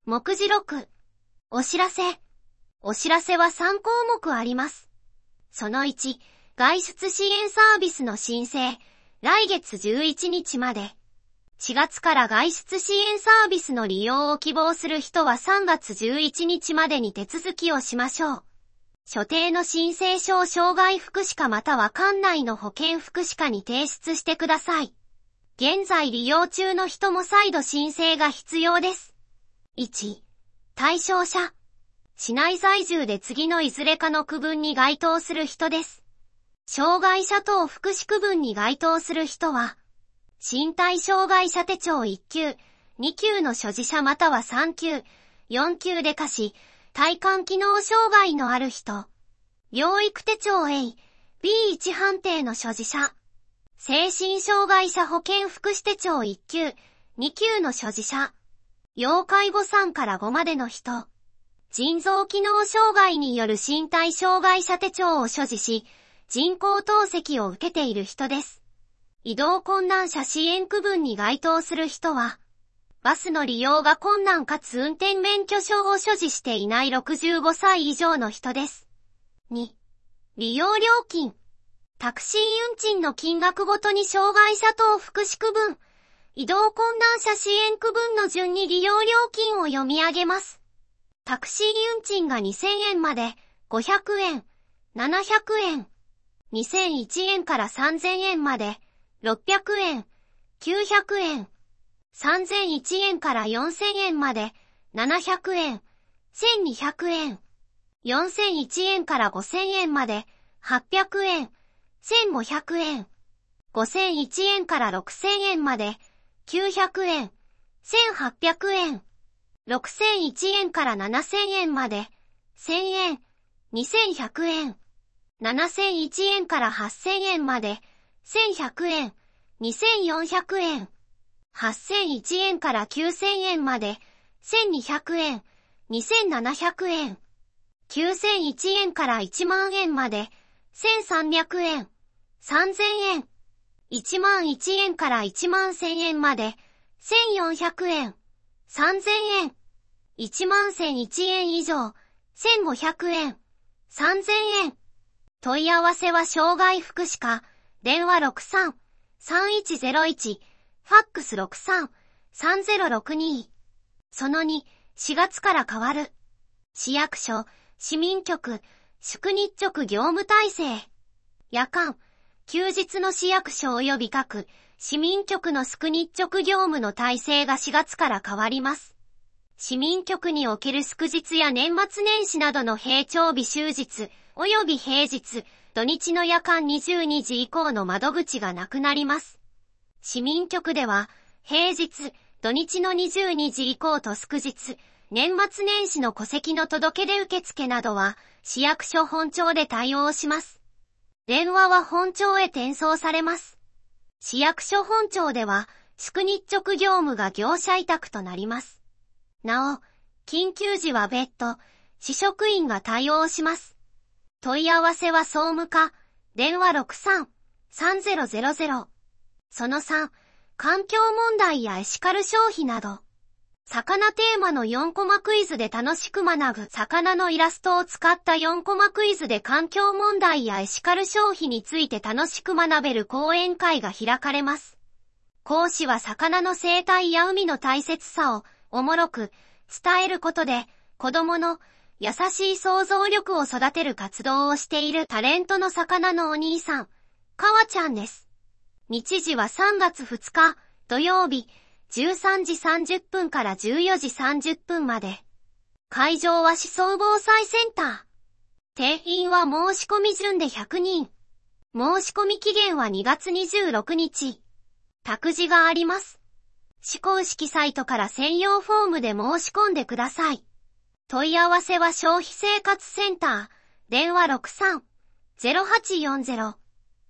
目次録。お知らせ。お知らせは3項目あります。その1、外出支援サービスの申請。来月11日まで。4月から外出支援サービスの利用を希望する人は3月11日までに手続きをしましょう。所定の申請書を障害福祉課または管内の保健福祉課に提出してください。現在利用中の人も再度申請が必要です。1、対象者。市内在住で次のいずれかの区分に該当する人です。障害者等福祉区分に該当する人は、身体障害者手帳1級、2級の所持者または3級、4級で下し、体幹機能障害のある人。療育手帳 A、B1 判定の所持者。精神障害者保健福祉手帳1級、2級の所持者。要介護3から5までの人。腎臓機能障害による身体障害者手帳を所持し、人工透析を受けている人です。移動困難者支援区分に該当する人は、バスの利用が困難かつ運転免許証を所持していない65歳以上の人です。2、利用料金。タクシー運賃の金額ごとに障害者等福祉区分、移動困難者支援区分の順に利用料金を読み上げます。タクシー運賃が2000円まで、500円、700円、2001円から3000円まで、600円、900円、3001円から4000円まで、700円、1200円、4001円から5000円まで、800円、1500円、5001円から6000円まで、900円、1800円、6001円から7000円まで、1000円、2100円、7001円から8000円まで、1100円、2400円、8001円から9000円まで、1200円、2700円、9001円から1万円まで、1300円、3000円、1万1円から1万1000円まで、1400円、3000円、1万1001円以上、1500円、3000円。問い合わせは障害福祉課、電話63-3101、ファックス63-3062。その2、4月から変わる。市役所、市民局、宿日直業務体制。夜間、休日の市役所及び各、市民局の宿日直業務の体制が4月から変わります。市民局における祝日や年末年始などの平長日終日、及び平日、土日の夜間22時以降の窓口がなくなります。市民局では、平日、土日の22時以降と祝日、年末年始の戸籍の届け出受付などは、市役所本庁で対応します。電話は本庁へ転送されます。市役所本庁では、宿日直業務が業者委託となります。なお、緊急時は別途、市職員が対応します。問い合わせは総務課、電話63-3000。その3、環境問題やエシカル消費など。魚テーマの4コマクイズで楽しく学ぶ魚のイラストを使った4コマクイズで環境問題やエシカル消費について楽しく学べる講演会が開かれます。講師は魚の生態や海の大切さをおもろく伝えることで子供の優しい想像力を育てる活動をしているタレントの魚のお兄さん、かわちゃんです。日時は3月2日土曜日13時30分から14時30分まで。会場は市総防災センター。定員は申し込み順で100人。申し込み期限は2月26日。託児があります。市公式サイトから専用フォームで申し込んでください。問い合わせは消費生活センター、電話63-0840。